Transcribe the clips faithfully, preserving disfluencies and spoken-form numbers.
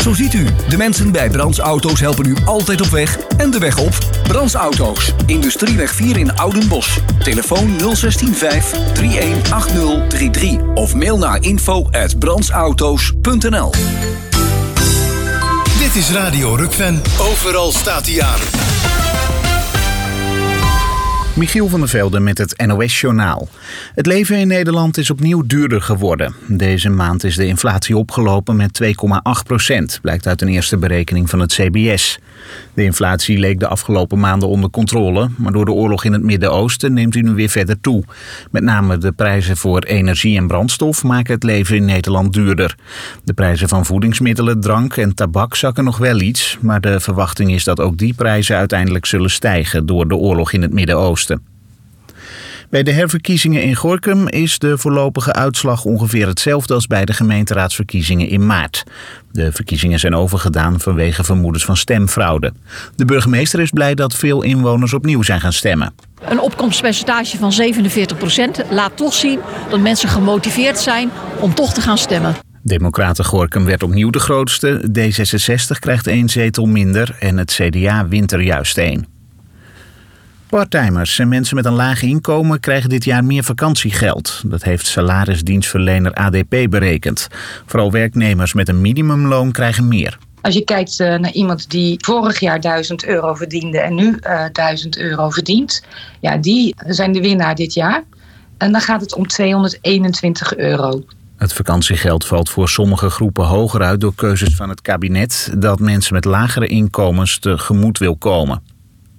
Zo ziet u, de mensen bij Brands Auto's helpen u altijd op weg en de weg op. Brands Auto's, Industrieweg vier in Oudenbosch. Telefoon nul zes vijf drie een acht nul drie drie of mail naar info at brandsauto's punt n l. Dit is Radio Rukven. Overal staat hij aan. Michiel van der Velde met het N O S-journaal. Het leven in Nederland is opnieuw duurder geworden. Deze maand is de inflatie opgelopen met twee komma acht procent, blijkt uit een eerste berekening van het C B S. De inflatie leek de afgelopen maanden onder controle, maar door de oorlog in het Midden-Oosten neemt die nu weer verder toe. Met name de prijzen voor energie en brandstof maken het leven in Nederland duurder. De prijzen van voedingsmiddelen, drank en tabak zakken nog wel iets, maar de verwachting is dat ook die prijzen uiteindelijk zullen stijgen door de oorlog in het Midden-Oosten. Bij de herverkiezingen in Gorinchem is de voorlopige uitslag ongeveer hetzelfde als bij de gemeenteraadsverkiezingen in maart. De verkiezingen zijn overgedaan vanwege vermoedens van stemfraude. De burgemeester is blij dat veel inwoners opnieuw zijn gaan stemmen. Een opkomstpercentage van zevenenveertig procent laat toch zien dat mensen gemotiveerd zijn om toch te gaan stemmen. Democraten Gorinchem werd opnieuw de grootste, D zesenzestig krijgt één zetel minder en het C D A wint er juist één. Parttimers en mensen met een laag inkomen krijgen dit jaar meer vakantiegeld. Dat heeft salarisdienstverlener A D P berekend. Vooral werknemers met een minimumloon krijgen meer. Als je kijkt uh, naar iemand die vorig jaar duizend euro verdiende en nu uh, duizend euro verdient. Ja, die zijn de winnaar dit jaar. En dan gaat het om tweehonderdeenentwintig euro. Het vakantiegeld valt voor sommige groepen hoger uit door keuzes van het kabinet dat mensen met lagere inkomens tegemoet wil komen.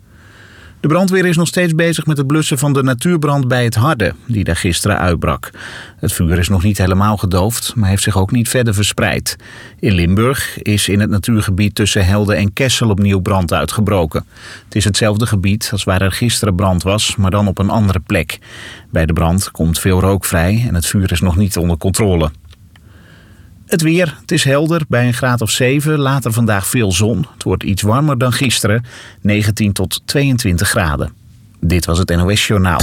De brandweer is nog steeds bezig met het blussen van de natuurbrand bij het Harde, die daar gisteren uitbrak. Het vuur is nog niet helemaal gedoofd, maar heeft zich ook niet verder verspreid. In Limburg is in het natuurgebied tussen Helden en Kessel opnieuw brand uitgebroken. Het is hetzelfde gebied als waar er gisteren brand was, maar dan op een andere plek. Bij de brand komt veel rook vrij en het vuur is nog niet onder controle. Het weer, het is helder, bij een graad of zeven, later vandaag veel zon. Het wordt iets warmer dan gisteren, negentien tot tweeëntwintig graden. Dit was het N O S-journaal.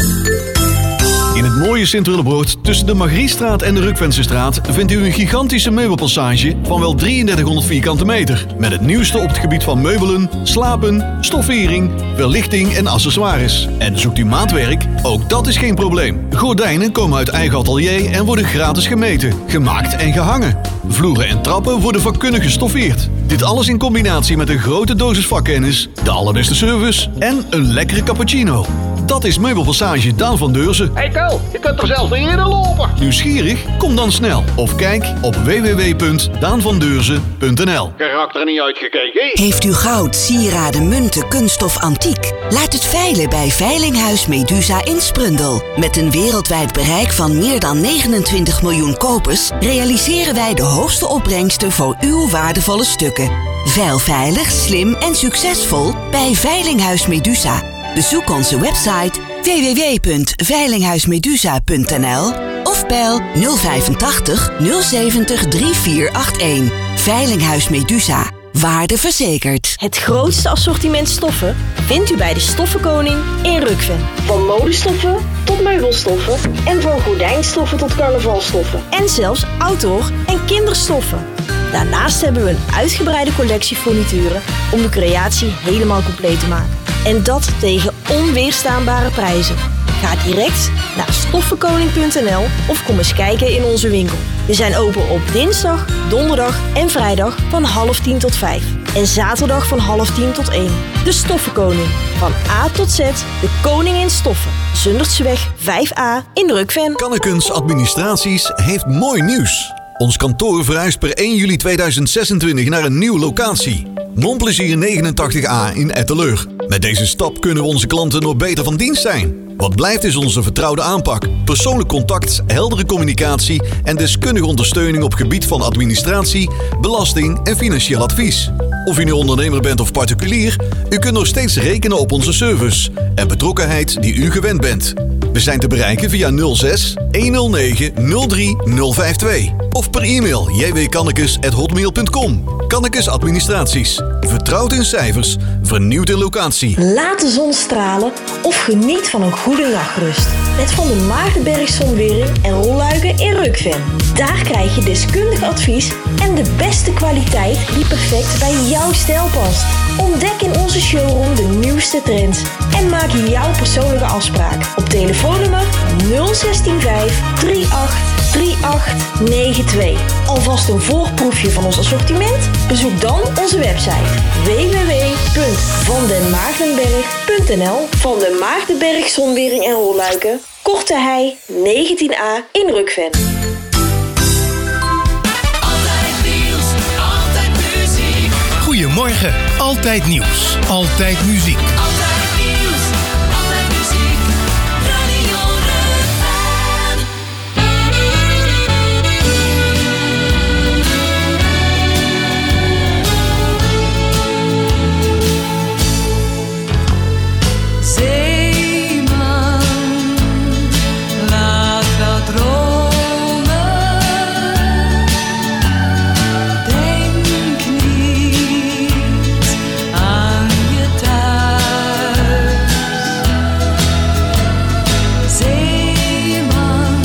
In het mooie Sint-Willebroord, tussen de Margriestraat en de Rukvensestraat, vindt u een gigantische meubelpassage van wel drieëndertighonderd vierkante meter. Met het nieuwste op het gebied van meubelen, slapen, stoffering, verlichting en accessoires. En zoekt u maatwerk? Ook dat is geen probleem. Gordijnen komen uit eigen atelier en worden gratis gemeten, gemaakt en gehangen. Vloeren en trappen worden vakkundig gestoffeerd. Dit alles in combinatie met een grote dosis vakkennis, de allerbeste service en een lekkere cappuccino. Dat is Meubelpassage Daan van Deurzen. Hey Kel, je kunt er zelfs niet eerder lopen. Nieuwsgierig? Kom dan snel. Of kijk op w w w punt daan van deurzen punt n l. Geraakt er niet uitgekeken. Heeft u goud, sieraden, munten, kunststof, antiek? Laat het veilen bij Veilinghuis Medusa in Sprundel. Met een wereldwijd bereik van meer dan negenentwintig miljoen kopers realiseren wij de hoogste opbrengsten voor uw waardevolle stukken. Veil veilig, slim en succesvol bij Veilinghuis Medusa. Bezoek onze website w w w punt veilinghuismedusa punt n l of bel nul vijfentachtig nul zeventig drie vier acht een. Veilinghuis Medusa. Waarde verzekerd. Het grootste assortiment stoffen vindt u bij de Stoffenkoning in Rukven. Van modestoffen tot meubelstoffen en van gordijnstoffen tot carnavalstoffen. En zelfs outdoor en kinderstoffen. Daarnaast hebben we een uitgebreide collectie furnituren om de creatie helemaal compleet te maken. En dat tegen onweerstaanbare prijzen. Ga direct naar stoffenkoning punt n l of kom eens kijken in onze winkel. We zijn open op dinsdag, donderdag en vrijdag van half tien tot vijf. En zaterdag van half tien tot één. De Stoffenkoning. Van A tot Z, de koning in stoffen. Zundertseweg vijf a in Rukven. Kannekens Administraties heeft mooi nieuws. Ons kantoor verhuist per één juli tweeduizend zesentwintig naar een nieuwe locatie. Monplezier negenentachtig a in Etteleur. Met deze stap kunnen we onze klanten nog beter van dienst zijn. Wat blijft is onze vertrouwde aanpak, persoonlijk contact, heldere communicatie en deskundige ondersteuning op gebied van administratie, belasting en financieel advies. Of u nu ondernemer bent of particulier, u kunt nog steeds rekenen op onze service en betrokkenheid die u gewend bent. We zijn te bereiken via nul zes honderdnegen nul drie nul vijf twee of per e-mail j w kannekes at hotmail punt com. Kannekes Administraties. Vertrouwd in cijfers, vernieuwd in locatie. Laat de zon stralen of geniet van een goede nachtrust. Met Van de Maartenberg Zonwering en Rolluiken in Rukven. Daar krijg je deskundig advies En de beste kwaliteit die perfect bij jouw stijl past. Ontdek in onze showroom de nieuwste trends. En maak jouw persoonlijke afspraak op telefoonnummer nul een zes vijf drie acht drie acht negen twee. Alvast een voorproefje van ons assortiment? Bezoek dan onze website w w w punt van den maagdenberg punt n l. Van den Maagdenberg Zonwering en Rolluiken, Korte Hei negentien a in Rukven. Goedemorgen, altijd nieuws, altijd muziek. Altijd nieuws, altijd muziek, Radio Rukven. Zeeman, laat wel dromen. Denk niet aan je thuis. Zeeman,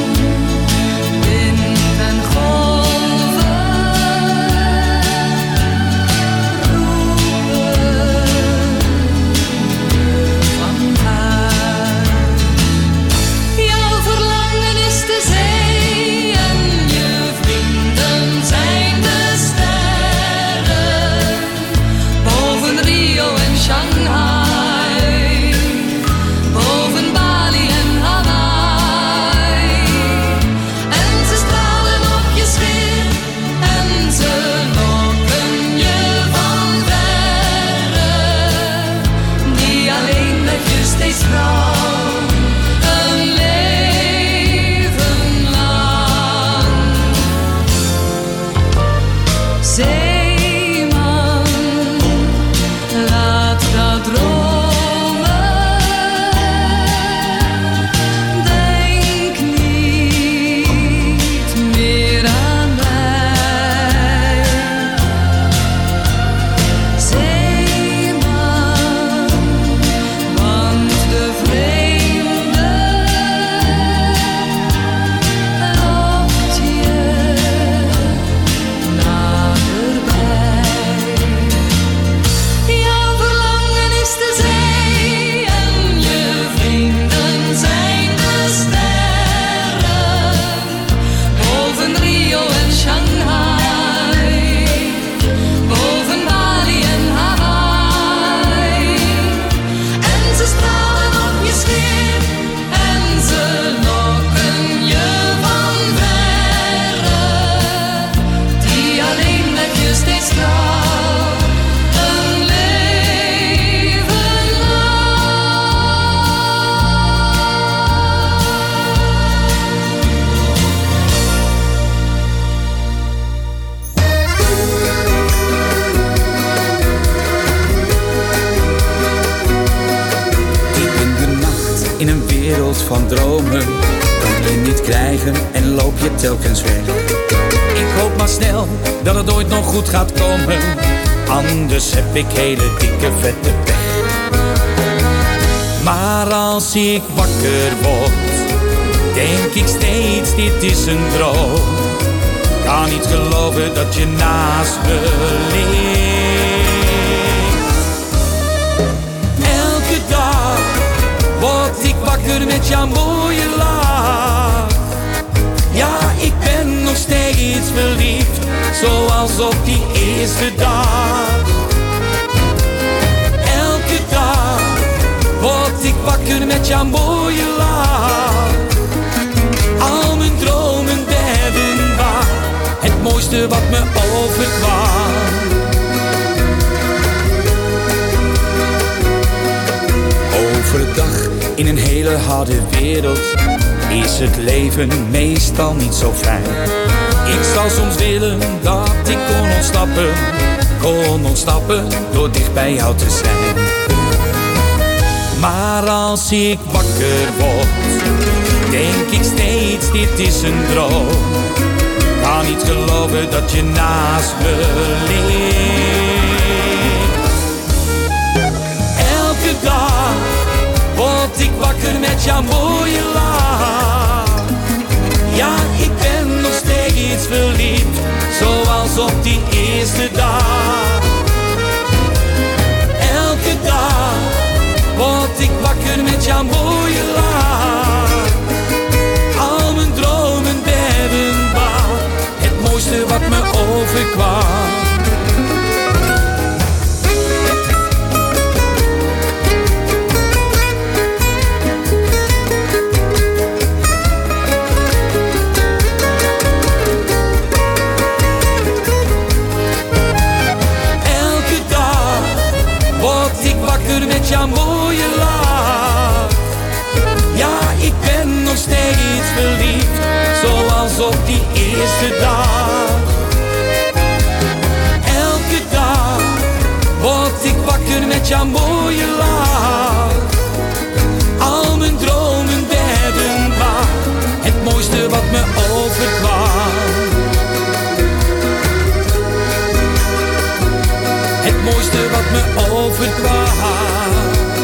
wind en golven roepen van huis. Jouw verlangen is de zee en je vrienden zijn de sterren. Boven Rio en Shanghai, boven Bali en Hawaii. En ze stralen op je sfeer en ze lokken je van verre. Die alleen blijf je steeds trouw, een leven lang. Zeeman, laat dat dromen. Denk niet meer aan mij. Zeeman, want de vreemde lokt je naderbij. Jouw verlangen is de zee en je vrienden zijn de sterren. Boven Rio en Shanghai, boven Bali en Hawaii. En ze stralen op je sfeer en ze lokken je van verre. Die alleen blijf je steeds trouw, een leven Diep in de nacht, in een wereld van dromen, kan je niet krijgen en loop je telkens weg. Ik hoop maar snel dat het ooit nog goed gaat komen, anders heb ik hele dikke vette pech. Maar als ik wakker word, denk ik steeds dit is een droom. Kan niet geloven dat je naast me ligt. Elke dag word ik wakker met jouw mooie lach. Ja, ik ben nog steeds verliefd, zoals op die eerste dag. Elke dag word ik wakker met jouw mooie lach. Al mijn dromen werden waar, het mooiste wat me overkwam. Overdag in een hele harde wereld is het leven meestal niet zo fijn. Ik zou soms willen dat ik kon ontsnappen, kon ontsnappen door dicht bij jou te zijn. Maar als ik wakker word, denk ik steeds dit is een droom. Kan niet geloven dat je naast me ligt. Elke dag word ik wakker met jouw mooie lach. Ja, ik ben nog steeds verliefd, zo jouw mooie lach. Al mijn dromen werden waar, het mooiste wat me overkwam. Het mooiste wat me overkwam.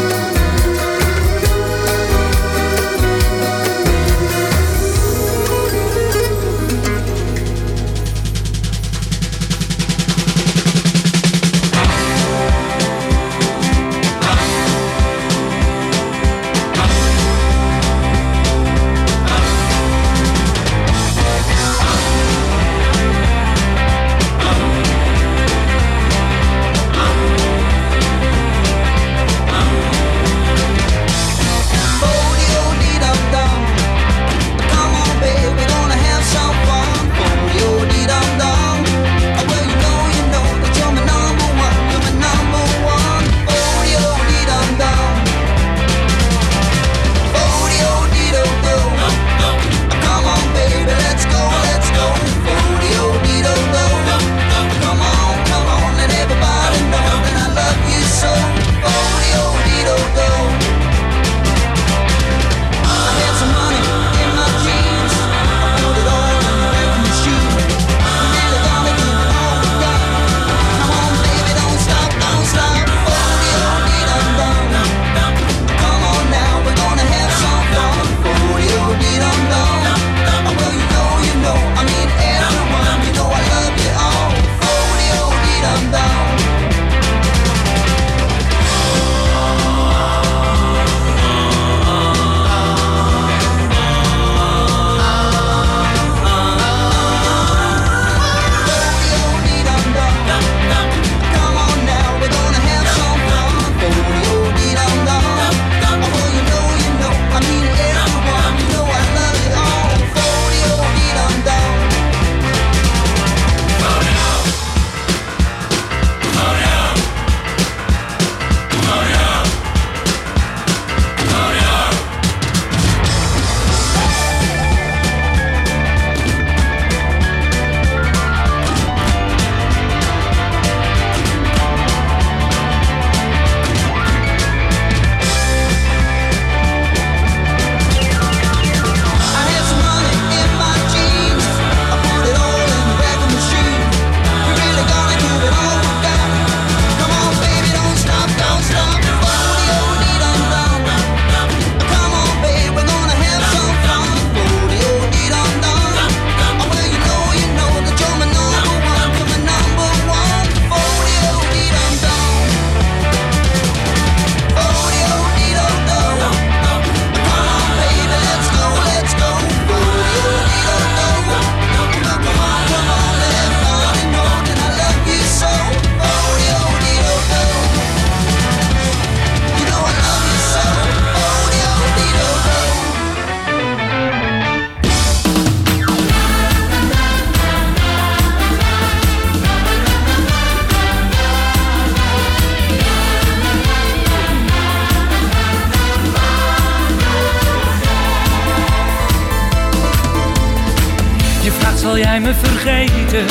Zal jij me vergeten?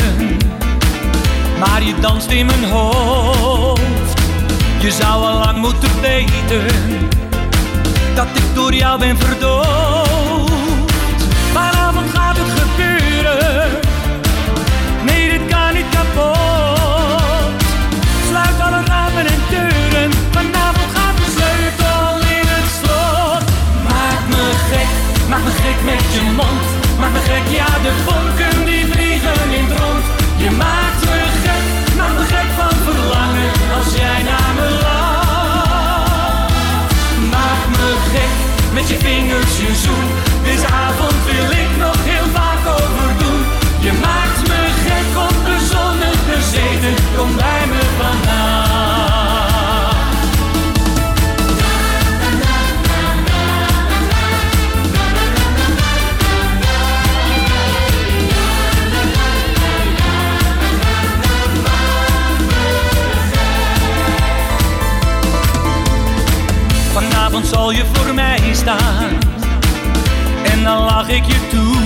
Maar je danst in mijn hoofd. Je zou al lang moeten weten dat ik door jou ben verdoofd. Vanavond gaat het gebeuren. Nee, dit kan niet kapot. Sluit alle ramen en deuren. Vanavond gaat de sleutel in het slot. Maak me gek, maak me gek met je mond. Maak me gek, ja, de vonken die vliegen in het rond. Je maakt me gek, maak me gek van verlangen als jij naar me lacht. Maak me gek, met je vingers je zoen. Deze avond wil ik nog heel vaak overdoen. Je maakt me gek, onbezonnen bezeten. Kom bij me vandaag. Vanavond zal je voor mij staan en dan lach ik je toe.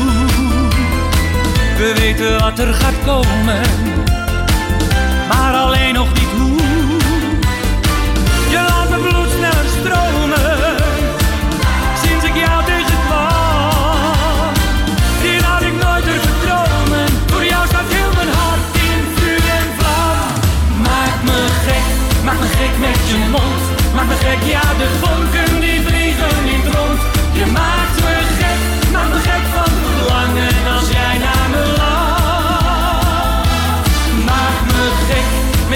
We weten wat er gaat komen, maar alleen nog niet hoe.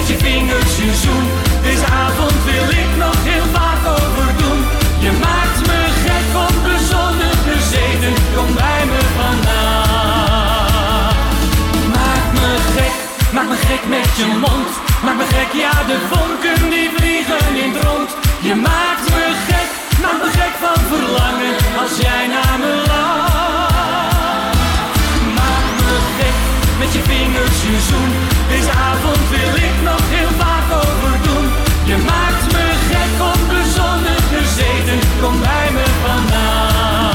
met je vingers je zoen. Deze avond wil ik nog heel vaak overdoen. Je maakt me gek, onbezonnen, bezeten, kom bij me vandaan. Maak me gek, maak me gek met je mond. Maak me gek, ja, de vonken die vliegen in het rond. Je maakt me gek, maak me gek van verlangen als jij naar me lacht. Maak me gek, met je vingers je zoen. Deze avond wil ik nog heel vaak overdoen. Je maakt me gek, onbezonnen, bezeten, kom bij me vandaan.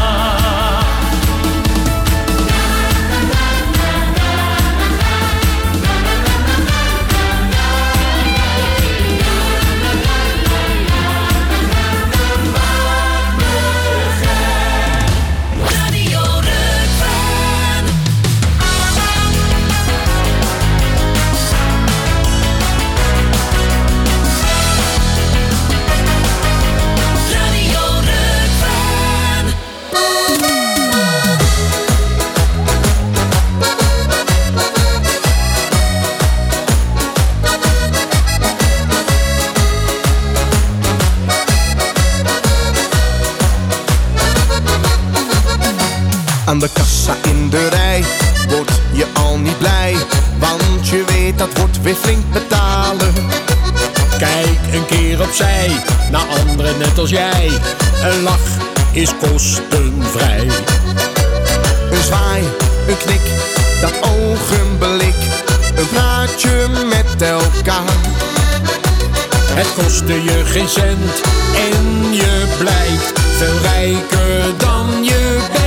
Aan de kassa in de rij word je al niet blij, want je weet dat wordt weer flink betalen. Kijk een keer opzij, naar anderen net als jij. Een lach is kostenvrij. Een zwaai, een knik, dat ogenblik, een praatje met elkaar. Het kostte je geen cent en je blijkt veel rijker dan je bent.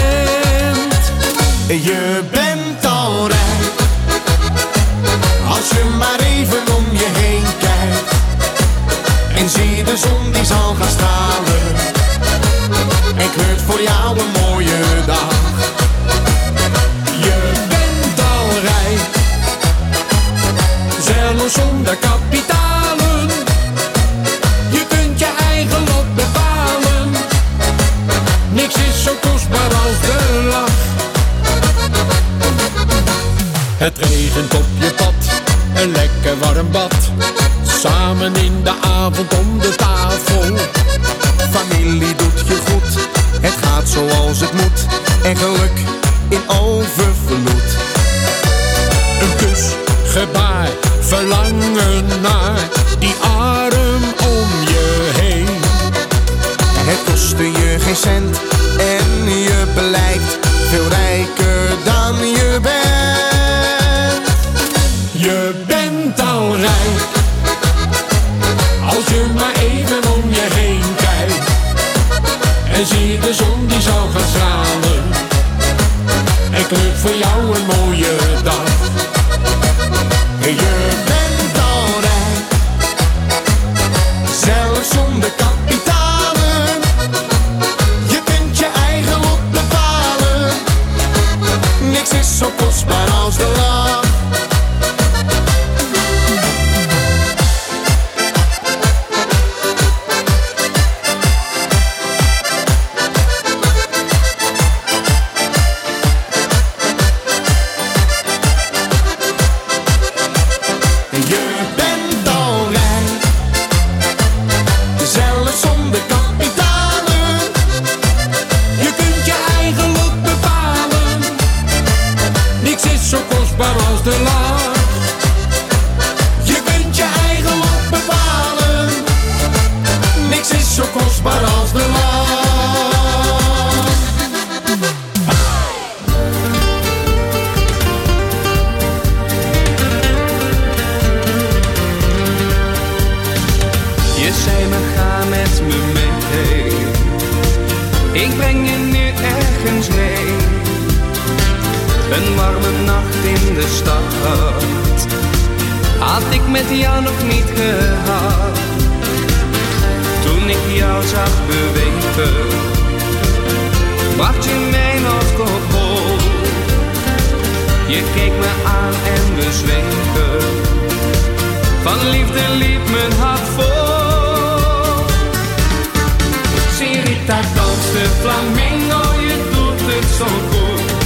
Je bent al rijk, als je maar even om je heen kijkt. En zie de zon die zal gaan stralen, en kleurt voor jou een mooie dag. Je bent al rijk, zelfs zonder kapitalen. Je kunt je eigen lot bepalen, niks is zo kostbaar als de lach. Het regent op je pad, een lekker warm bad. Samen in de avond om de tafel. Familie doet je goed, het gaat zoals het moet. En geluk in overvloed. Een kus, gebaar, verlangen naar die arm om je heen. Het kostte je geen cent en je blijkt veel rijker dan je bent. Je bent al rijk, als je maar even om je heen kijkt. En zie de zon die zal gaan stralen, en kleurt voor jou een mooie dag. Je bent al rijk, zelfs zonder kapitalen. Je kunt je eigen lot bepalen, niks is zo kostbaar als de lach.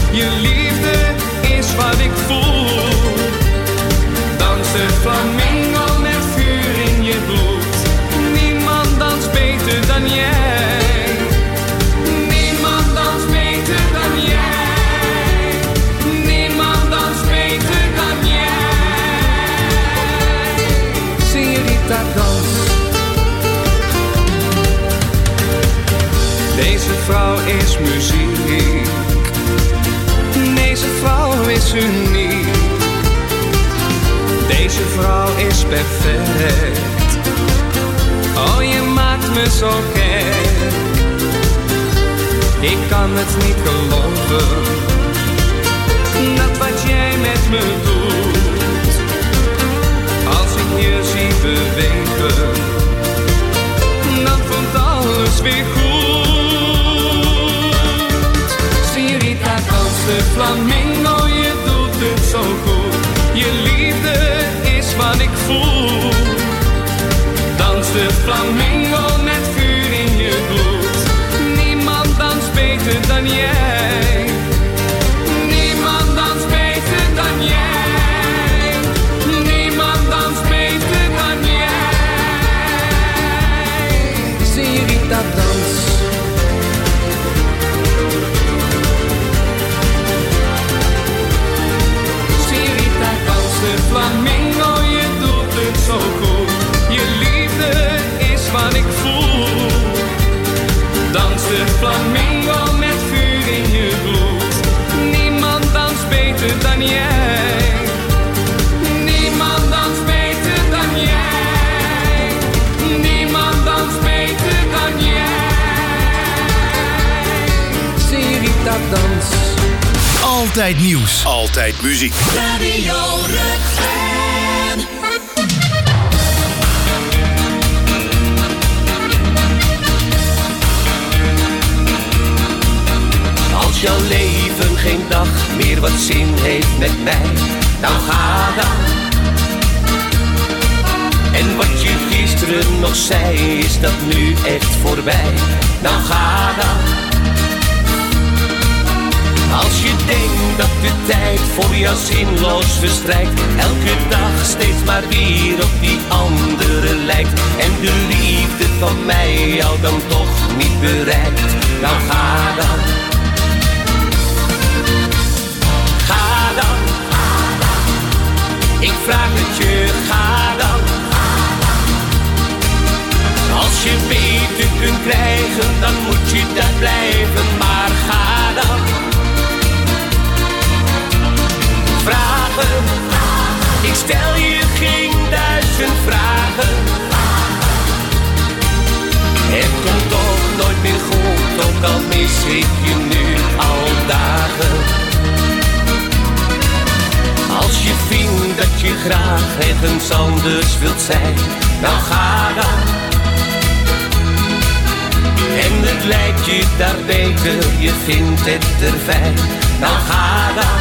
Flamengo vrouw is muziek. Deze vrouw is uniek. Deze vrouw is perfect. Oh, je maakt me zo gek. Ik kan het niet geloven, dat wat jij met me doet. Als ik je zie bewegen, dan voelt alles weer goed. Señorita, dans de flamingo, je doet het zo goed. Je liefde is wat ik voel. Dans de flamingo met vuur in je bloed. Niemand danst beter dan jij. Niemand danst beter dan jij. Niemand danst beter dan jij. Señorita, dans. Señorita, dans de flamingo, je doet het zo goed. Je liefde is wat ik voel. Dans de flamingo met vuur in je bloed. Niemand danst beter dan jij. Niemand danst beter dan jij. Niemand danst beter dan jij. Señorita, dans. Altijd nieuws. Altijd muziek. Radio Rukven. Als jouw leven geen dag meer wat zin heeft met mij, nou ga dan. En wat je gisteren nog zei, is dat nu echt voorbij, nou ga dan. Als je denkt dat de tijd voor jou zinloos verstrijkt, elke dag steeds maar weer op die andere lijkt, en de liefde van mij jou dan toch niet bereikt, nou ga dan. Ga dan. Ik vraag het je, ga dan. Als je beter kunt krijgen, dan moet je daar blijven, maar ga dan. Vragen, ik stel je geen duizend vragen. Het komt toch nooit meer goed, ook al mis ik je nu al dagen. Als je vindt dat je graag ergens anders wilt zijn, nou ga dan. En het lijkt je daar beter, je vindt het er fijn, nou ga dan.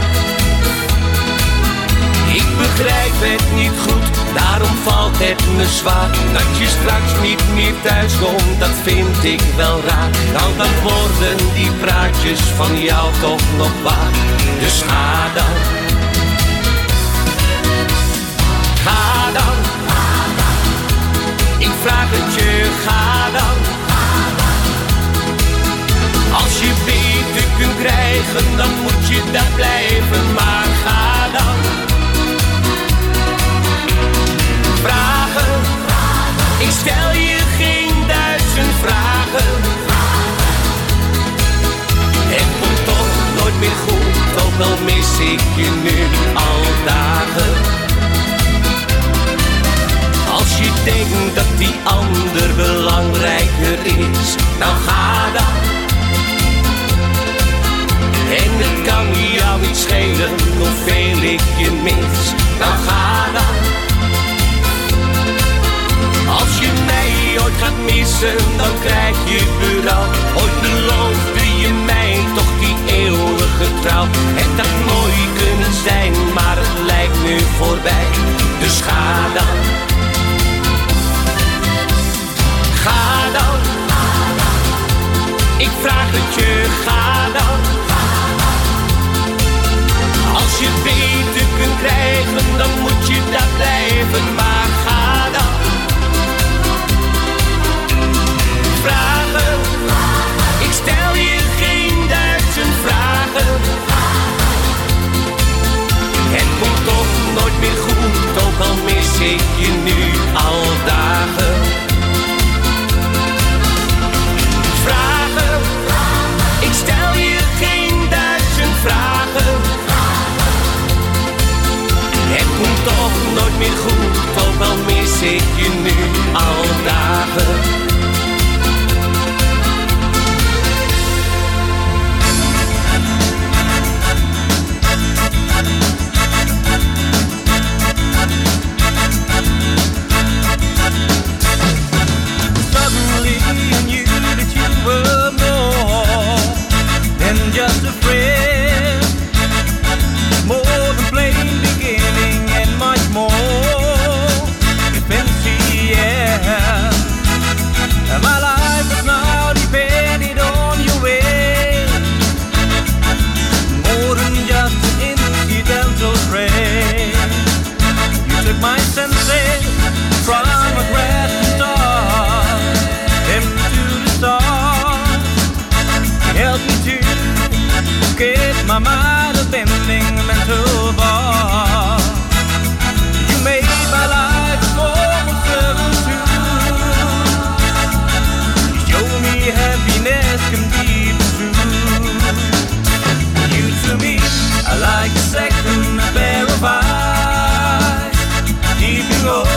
Ik begrijp het niet goed, daarom valt het me zwaar. Dat je straks niet meer thuis komt, dat vind ik wel raar. Nou dan worden die praatjes van jou toch nog waar. Dus ga dan. Ga dan. Ik vraag het je, ga dan. Als je beter kunt krijgen, dan moet je daar blijven, maar ga dan. Vragen, ik stel je geen duizend vragen. Het komt toch nooit meer goed, ook al mis ik je nu al dagen. Als je denkt dat die ander belangrijker is, nou ga dan. En het kan jou niet schelen hoeveel ik je mis, nou ga dan. Als je mij ooit gaat missen, dan krijg je berouw. Ooit beloofde je mij toch die eeuwige trouw. Het had mooi kunnen zijn, maar het lijkt nu voorbij. Dus ga dan. Ga dan. Ik vraag het je, ga dan. Als je beter kunt krijgen, dan moet je dat blijven. my senses from a grassy star into the stars. Help me to get my mind a bending mental bar. You made my life almost seven true. You show me happiness can be true. You to me are like a second pair of eyes, keeping all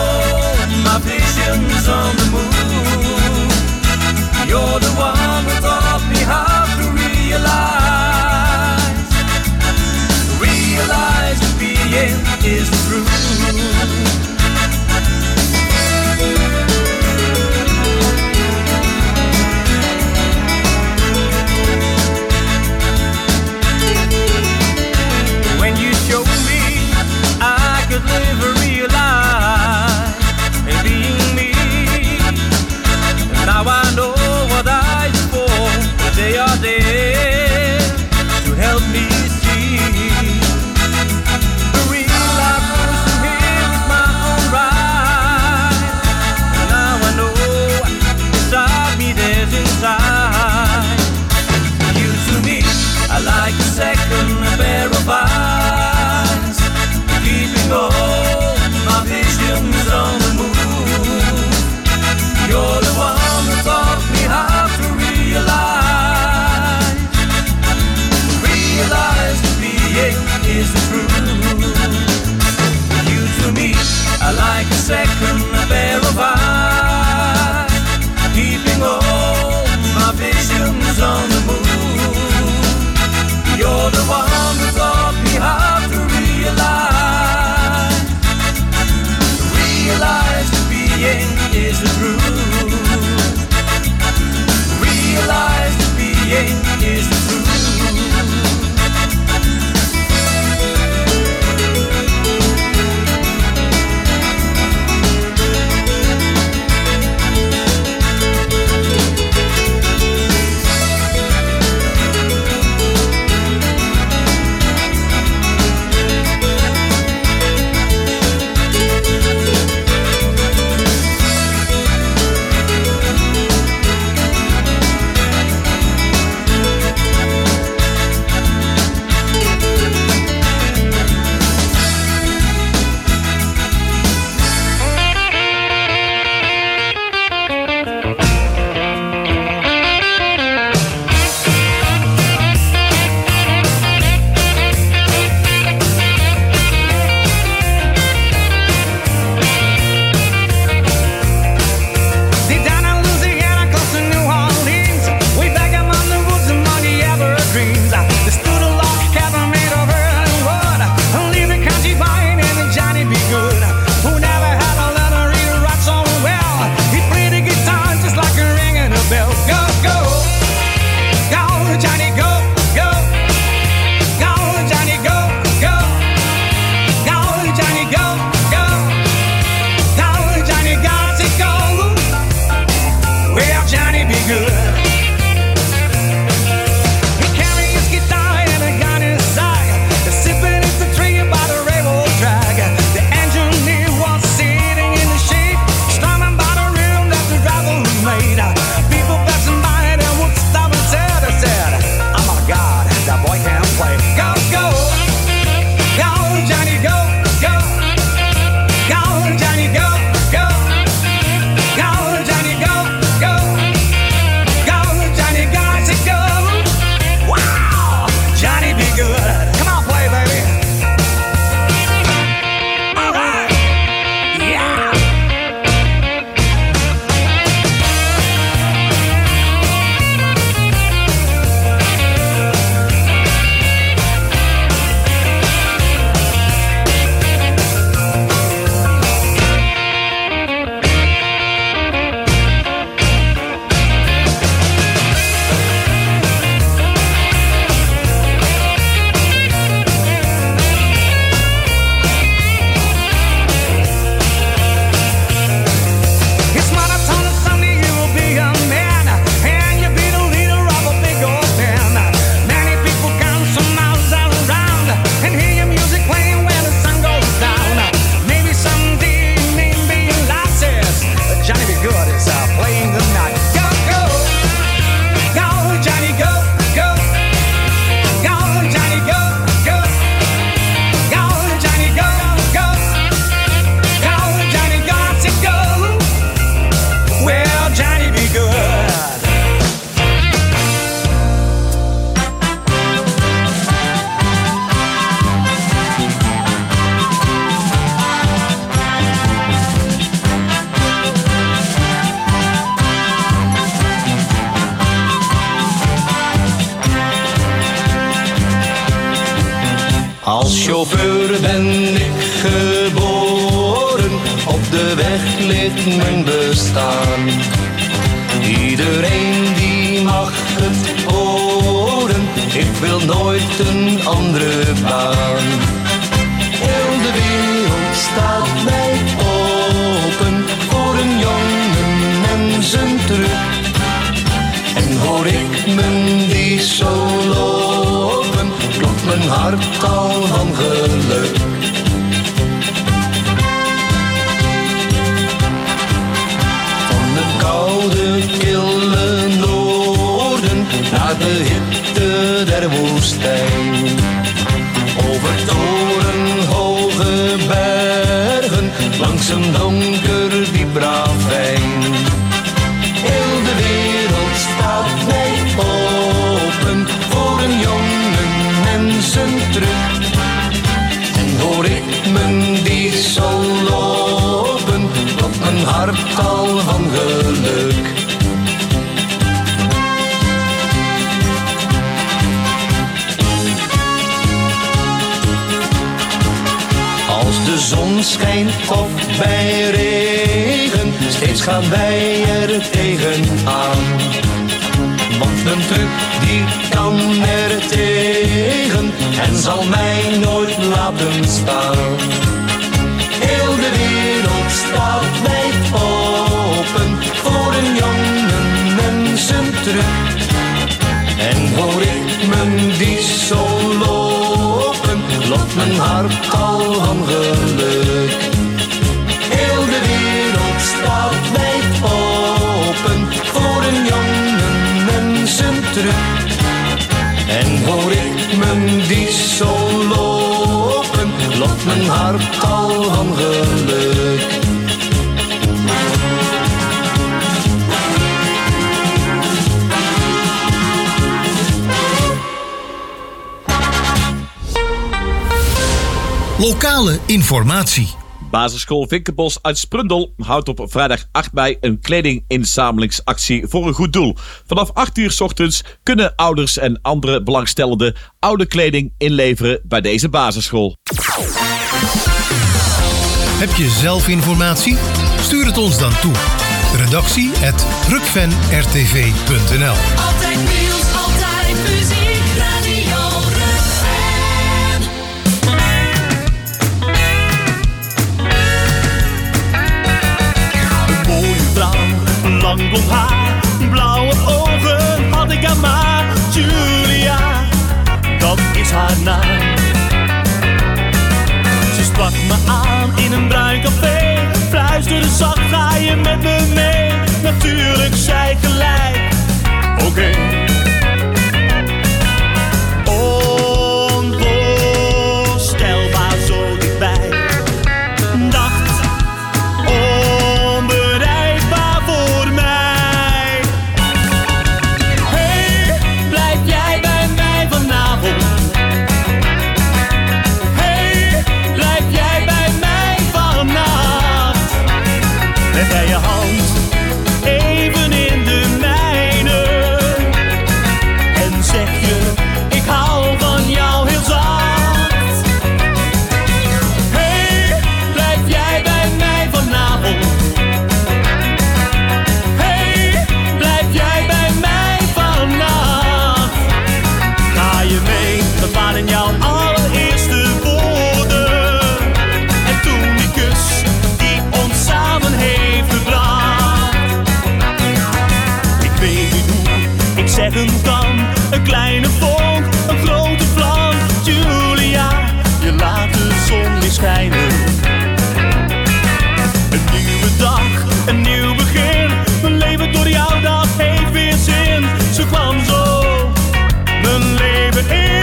chauffeur ben ik geboren, op de weg ligt mijn bestaan. Iedereen die mag het horen, ik wil nooit een andere baan. Heel de wereld staat mij open, voor een jongen en zijn truc. En hoor ik mijn die zo lopen, klopt mijn hart al van geluk. Van het koude, kille noorden naar de hitte der woestijn. Over torenhoge bergen, langs een donker diep ravijn. Heel de wereld staat mij open, voor een jongen en zijn truc. En hoor ik mijn die zo lopen, klopt mijn hart al van geluk. Als de zon schijnt of bij regen, steeds gaan wij er tegenaan. Want mijn truc die kan er tegen en zal mij nooit laten staan. Heel de wereld staat mij open, voor een jongen en zijn truc. En hoor ik mijn die zo lopen, klopt mijn hart al van geluk. Heel de wereld staat mij open, voor een jongen en zijn truc. En hoor ik mijn die zo lopen, klopt mijn hart al van geluk. Lokale informatie. Basisschool Vinkenbos uit Sprundel houdt op vrijdag acht mei een kledinginzamelingsactie voor een goed doel. Vanaf acht uur 's ochtends kunnen ouders en andere belangstellenden oude kleding inleveren bij deze basisschool. Heb je zelf informatie? Stuur het ons dan toe. Redactie at rukven r t v punt n l. Altijd nieuws, altijd muziek, Radio Rukven. Een mooie vrouw, lang blond haar, blauwe ogen had ik aan maar. Julia, dat is haar naam. Ze sprak me aan in een bruin café, fluisterde zacht, ga je met me mee? Natuurlijk, zij gelijk, oké. Okay. Onvoorstelbaar zo dichtbij, dacht onbereikbaar voor mij. Hey, blijf jij bij mij vanavond? Hey, blijf jij bij mij vannacht? Leg jij je hand even in de mijne en zeg je, ik hou van jou heel zacht. Hey, blijf jij bij mij vanavond? Hey, blijf jij bij mij vannacht? Ga je mee, dat waren jouw allereerste woorden. En toen die kus die ons samen heeft gebracht. Ik weet niet hoe ik zeggen kan, een kleine vonk, een grote vlam. Julia, je laat de zon weer schijnen. Een nieuwe dag, een nieuw begin. Mijn leven door jou, dat heeft weer zin. Ze kwam zo mijn leven in.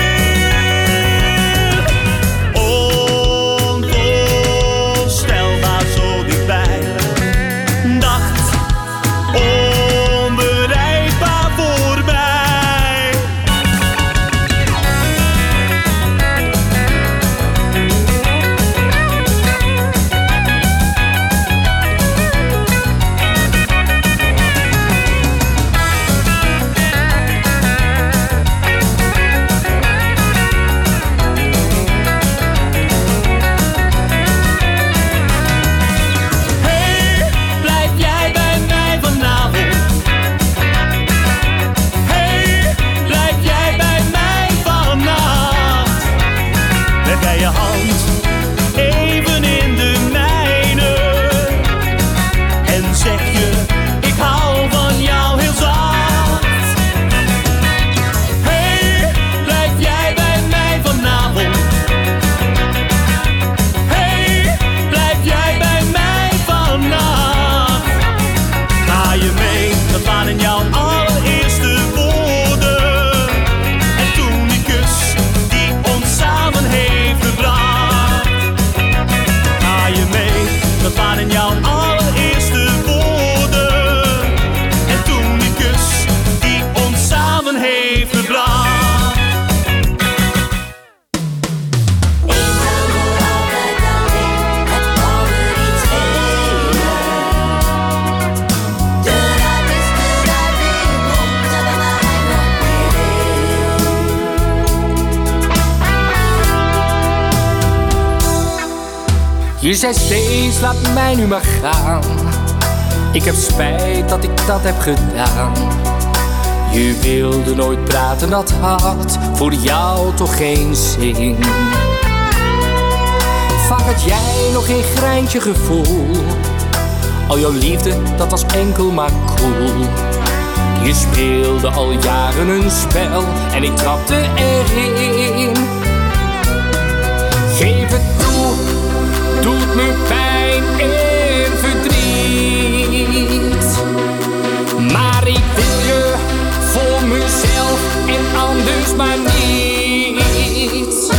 Onvoorstelbaar zo dichtbij, dacht onbereikbaar voor mij. Je zei steeds laat mij nu maar gaan. Ik heb spijt dat ik dat heb gedaan. Je wilde nooit praten, dat had voor jou toch geen zin. Vaak had jij nog geen greintje gevoel. Al jouw liefde, dat was enkel maar cool. Je speelde al jaren een spel en ik trapte erin. Geef het toe, doet me pijn en verdriet. Maar ik wil je voor mezelf en anders maar niet.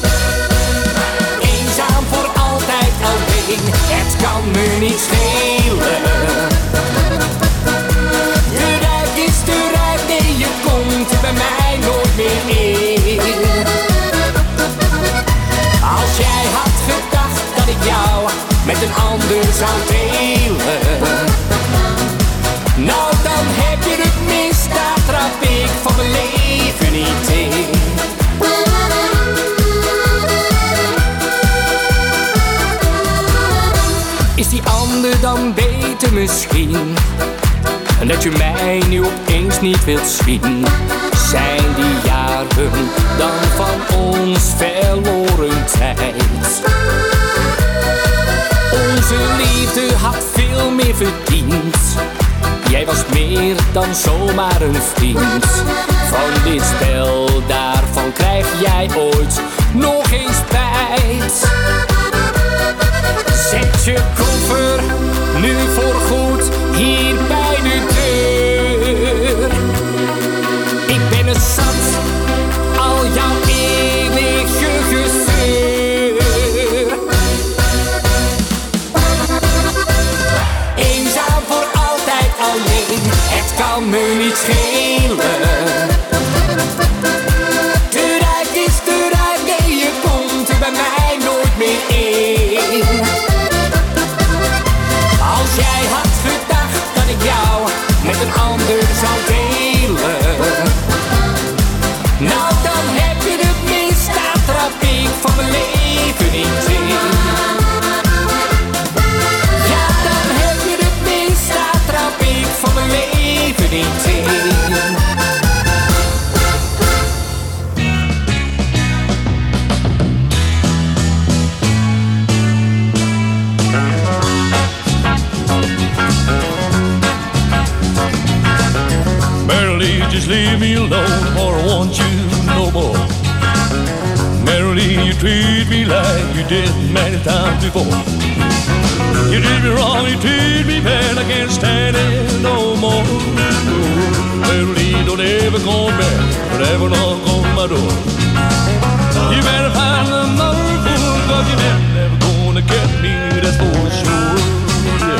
Eenzaam voor altijd alleen, het kan me niet schelen. De ruik is de ruik, nee je komt bij mij nooit meer in. Als jij had gedacht dat ik jou met een ander zou delen, nou dan heb je het mis, daar trap ik van mijn leven niet in. Is die ander dan beter misschien? En dat je mij nu opeens niet wilt zien? Zijn die jaren dan van ons verloren tijd? Onze liefde had veel meer verdiend. Jij was meer dan zomaar een vriend. Van dit spel, daarvan krijg jij ooit nog eens spijt. Zet je koffer nu voorgoed hier bij de deur. Ik ben het zat, al jouw eeuwige gezeur. Eenzaam voor altijd alleen, het kan me niet schelen. De ruik is de ruik, nee je komt er bij mij nooit meer in. Als jij had gedacht dat ik jou met een ander zou delen, nou dan heb je het mis, daar trap ik van mijn leven niet in. Ja, dan heb je het mis, daar trap ik van mijn leven niet in. Just leave me alone, or I want you no more. Merrily, you treat me like you did many times before. You did me wrong, you treat me bad, I can't stand it no more. Merrily, don't ever come back, don't ever knock on my door. You better find another fool, cause you're never, never gonna get me, that's for sure. Yeah.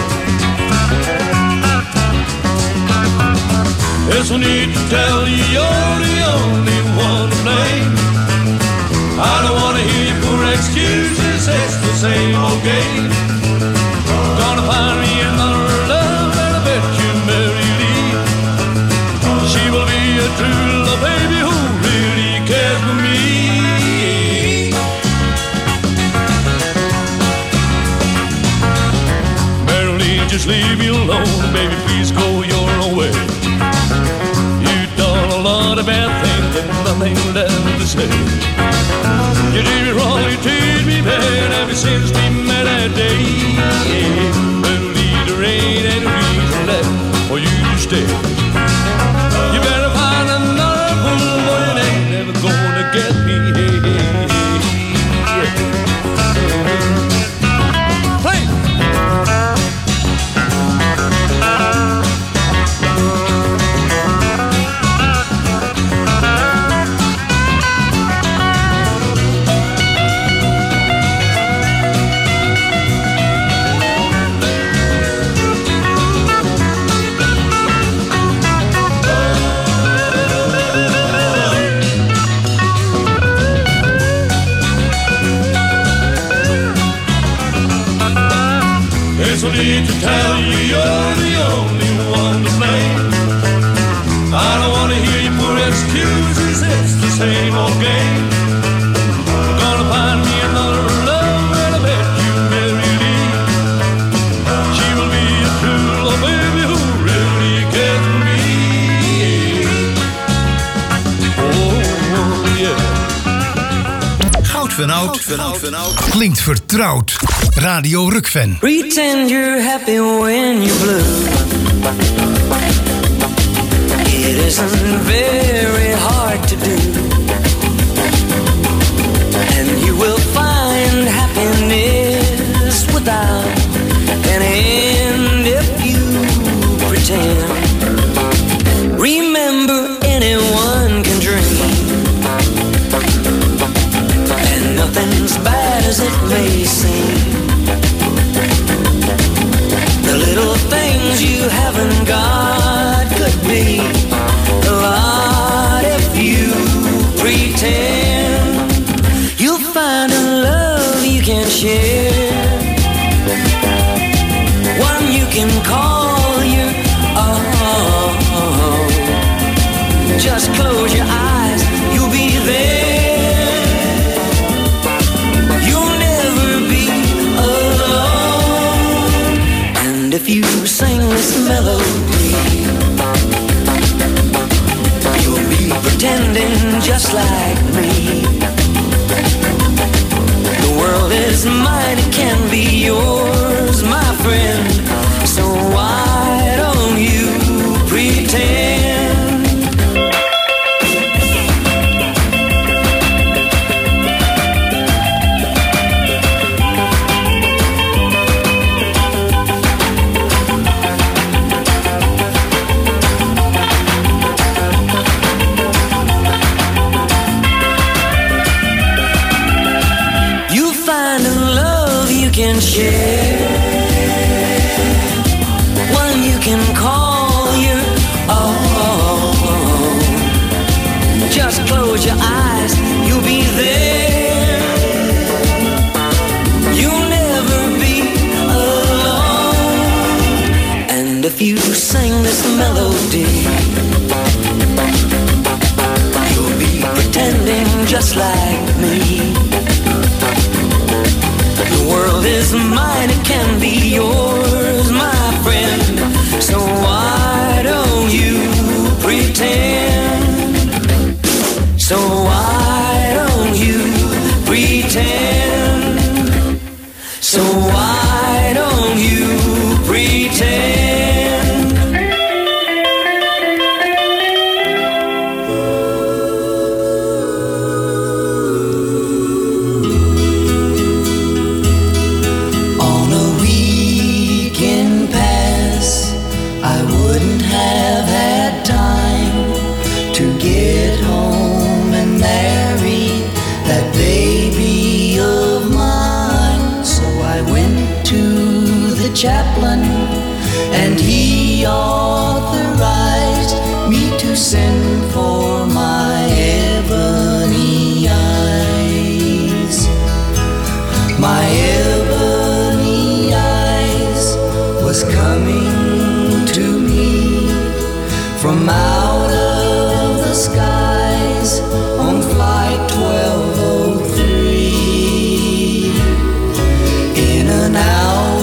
There's no need to tell you you're the only one to blame. I don't wanna hear you pour excuses, it's the same old game. Gonna find me another love and I bet you Mary Lee. She will be a true love baby who really cares for me. Mary Lee, just leave me alone, baby, please go your own way. A lot of bad things and nothing left to say. You did me wrong, you treated me bad ever since we met that day. But there ain't any reason left for you to stay. You better find another fool, boy, you ain't never gonna get me. There's no need to tell you you're the only one to blame. I don't want to hear you put excuses, it's the same old game. Gonna find me another love and I bet you marry Vennoot klinkt vertrouwd. Radio Rukven. Pretend you're happy when you're blue. It isn't very hard to do. And you will find happiness without an end if you pretend. Remember, anyone can dream, and nothing's bad as it may seem. The little things you haven't got could be a lot if you pretend. You'll find a love you can share, one you can call your own. Just close your eyes, you'll be there. You'll never be alone. And if you sing this melody, you'll be pretending just like me. The world is mine, it can be yours, my friend. So why don't you pretend? Can share, one you can call your own. Just close your eyes, you'll be there. You'll never be alone. And if you sing this melody, you'll be pretending just like me. The world is mine, it can be yours, my friend. So why don't you pretend? So why don't you pretend? So why don't you pretend? Chaplain, and he authorized me to send for my ebony eyes. My ebony eyes was coming to me from out of the skies on flight twelve oh three. In an hour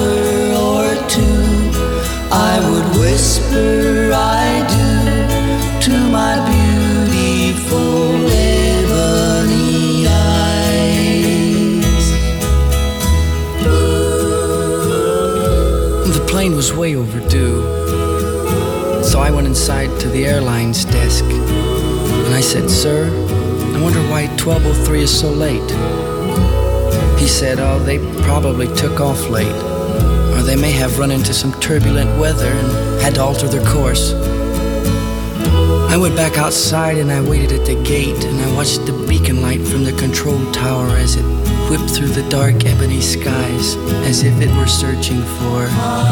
I would whisper I do to my beautiful ebony eyes. The plane was way overdue, so I went inside to the airline's desk and I said, "Sir, I wonder why twelve oh three is so late." He said, "Oh, they probably took off late. Or they may have run into some turbulent weather and had to alter their course." I went back outside and I waited at the gate and I watched the beacon light from the control tower as it whipped through the dark ebony skies as if it were searching for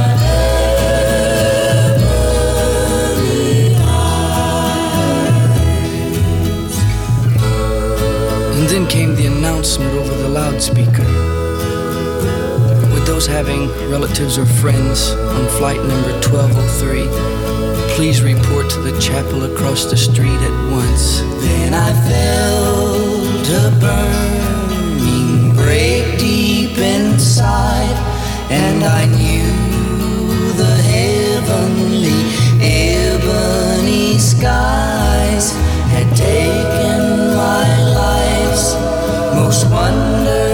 And then came the announcement over the loudspeaker. With those having relatives or friends on flight number twelve oh three, please report to the chapel across the street at once. Then I felt a burning break deep inside, and I knew the heavenly ebony skies had taken my life's most wonderful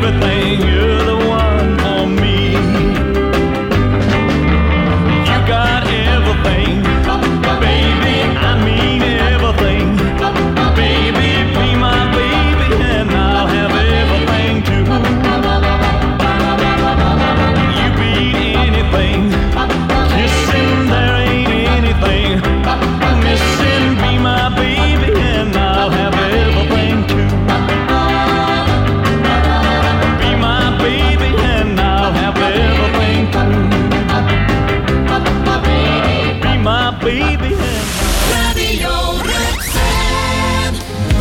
everything. You're the one for me. You got everything, baby. I mean everything, baby. Be my baby, and I'll have everything too. You beat anything, kissing there ain't anything missing. Be my baby, and I'll have everything too. Be my baby, and I'll have everything too. Be my baby, and Radio Rukven.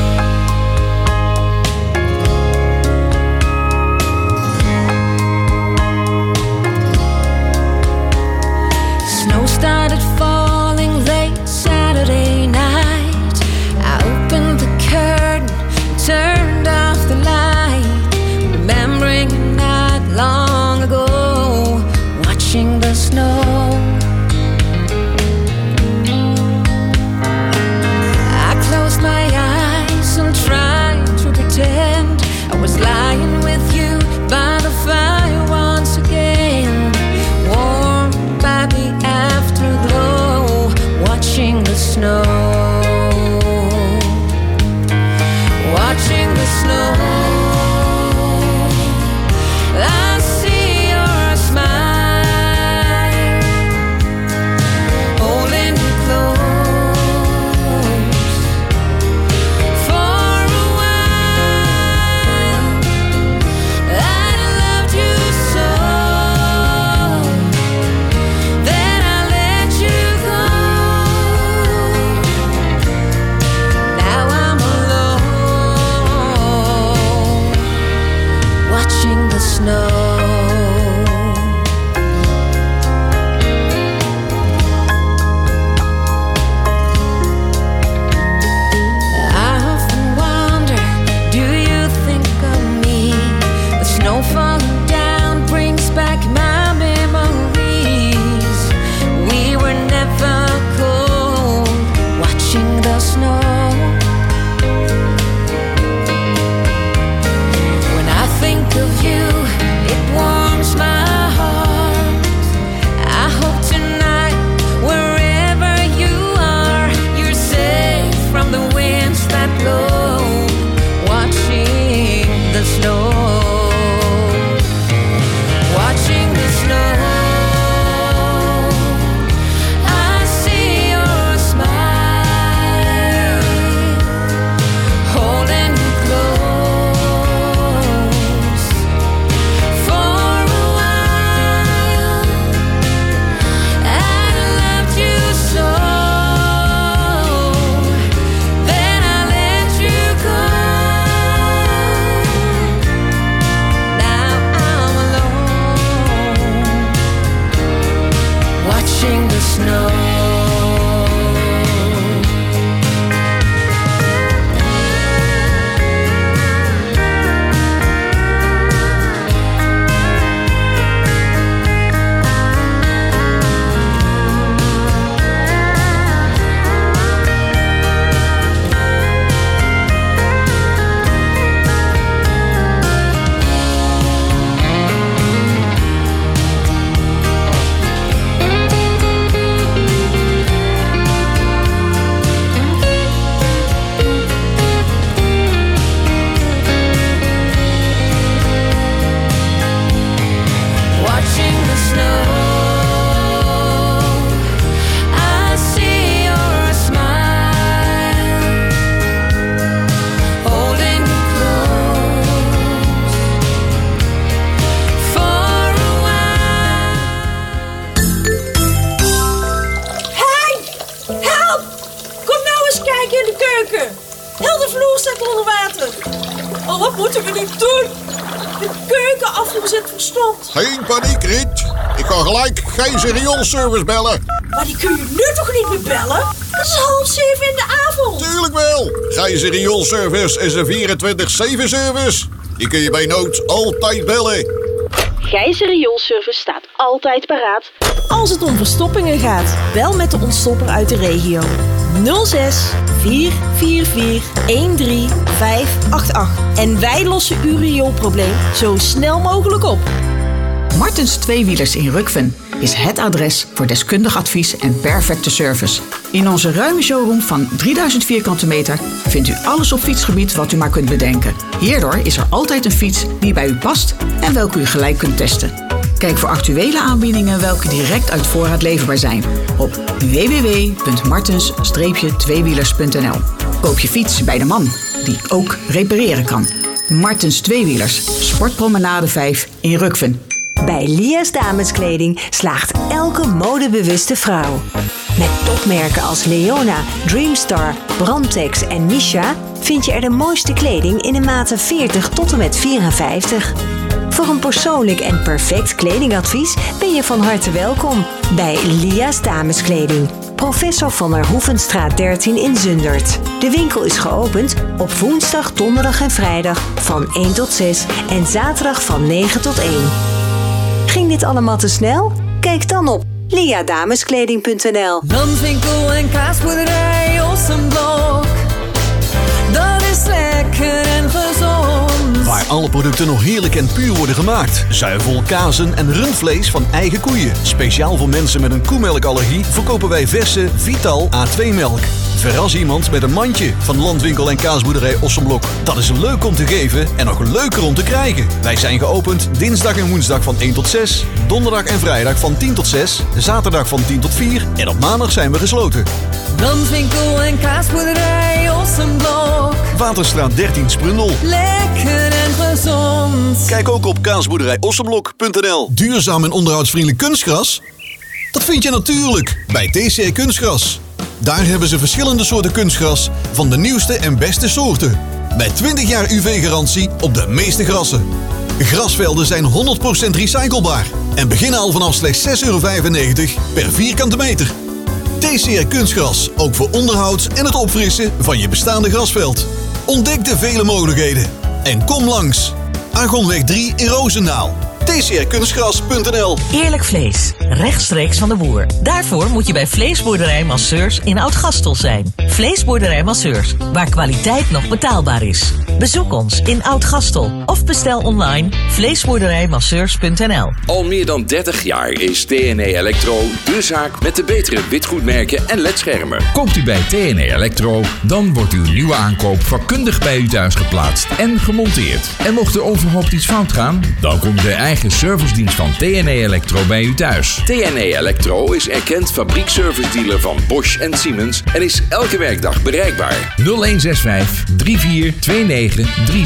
Snow started falling late Saturday night. I opened the curtain, turned off the light, remembering a night long ago, watching the snow. I closed my eyes and tried to pretend I was lying with you by the fire once again, warmed by the afterglow, watching the snow, watching the snow. I see your smile, holding you close for a while. I loved you so, then I let you go. Now I'm alone, watching the snow. I often wonder, do you think of me? The snow falling down brings back my memories. We were never cold, watching the snow. When I think of you, it warms my heart. I hope tonight, wherever you are, you're safe from the winds that blow, watching the snow, watching the snow. I see your smile, holding you close for a while. I loved you so, then I let you go. Now I'm alone, watching the snow. Watching the snow, I see your smile, holding you close for a while. Hey! Help! Kom nou eens kijken in de keuken. Heel de vloer staat onder water. Oh, wat moeten we nu doen? De keukenafvoer zit verstomd. Geen paniek, Riet. Ik kan gelijk Gijzer rioolservice bellen. Maar die kun je nu toch niet meer bellen? Het is half zeven in de avond. Tuurlijk wel. Gijzer rioolservice is een vierentwintig zeven service. Die kun je bij nood altijd bellen. Gijzer Rioolservice staat altijd paraat als het om verstoppingen gaat. Bel met de ontstopper uit de regio. nul zes vier vier vier een drie vijf acht acht. En wij lossen uw rioolprobleem zo snel mogelijk op. Martens Tweewielers in Rukven is het adres voor deskundig advies en perfecte service. In onze ruime showroom van drieduizend vierkante meter vindt u alles op fietsgebied wat u maar kunt bedenken. Hierdoor is er altijd een fiets die bij u past en welke u gelijk kunt testen. Kijk voor actuele aanbiedingen welke direct uit voorraad leverbaar zijn op w w w punt martens tweewielers punt n l. Koop je fiets bij de man die ook repareren kan. Martens Tweewielers, Sportpromenade vijf in Rukven. Bij Lia's Dameskleding slaagt elke modebewuste vrouw. Met topmerken als Leona, Dreamstar, Brandtex en Misha vind je er de mooiste kleding in de maten veertig tot en met vierenvijftig. Voor een persoonlijk en perfect kledingadvies ben je van harte welkom bij Lia's Dameskleding. Professor van der Hoevenstraat dertien in Zundert. De winkel is geopend op woensdag, donderdag en vrijdag van één tot zes en zaterdag van negen tot één. Ging dit allemaal te snel? Kijk dan op lia dameskleding punt n l. Landwinkel en kaasboerderij Ossenblok. Dat is lekker en gezond. Waar alle producten nog heerlijk en puur worden gemaakt. Zuivel, kazen en rundvlees van eigen koeien. Speciaal voor mensen met een koemelkallergie verkopen wij verse Vital A twee melk. Verras iemand met een mandje van Landwinkel en kaasboerderij Ossenblok. Dat is leuk om te geven en nog leuker om te krijgen. Wij zijn geopend dinsdag en woensdag van één tot zes. Donderdag en vrijdag van tien tot zes. Zaterdag van tien tot vier. En op maandag zijn we gesloten. Landwinkel en kaasboerderij Ossenblok. Waterstraat dertien Sprundel. Lekker en gezond. Kijk ook op kaasboerderij ossenblok punt n l. Duurzaam en onderhoudsvriendelijk kunstgras? Dat vind je natuurlijk bij T C R Kunstgras. Daar hebben ze verschillende soorten kunstgras van de nieuwste en beste soorten. Met twintig jaar U V-garantie op de meeste grassen. Grasvelden zijn honderd procent recyclebaar en beginnen al vanaf slechts zes euro vijfennegentig per vierkante meter. T C R Kunstgras, ook voor onderhoud en het opfrissen van je bestaande grasveld. Ontdek de vele mogelijkheden en kom langs. Argonweg drie in Roosendaal. T C R kunstgras punt n l. Eerlijk vlees, rechtstreeks van de boer. Daarvoor moet je bij Vleesboerderij Masseurs in Oud-Gastel zijn. Vleesboerderij Masseurs, waar kwaliteit nog betaalbaar is. Bezoek ons in Oud-Gastel of bestel online vleesboerderijmasseurs punt n l. Al meer dan dertig jaar is T N E Electro de zaak met de betere witgoedmerken en ledschermen. Koopt u bij T N E Electro, dan wordt uw nieuwe aankoop vakkundig bij u thuis geplaatst en gemonteerd. En mocht er onverhoopt iets fout gaan, dan komt de eigen servicedienst van T N E Electro bij u thuis. T N E Electro is erkend fabriekservice dealer van Bosch en Siemens en is elke werkdag bereikbaar. nul een zes vijf drie vier twee negen drie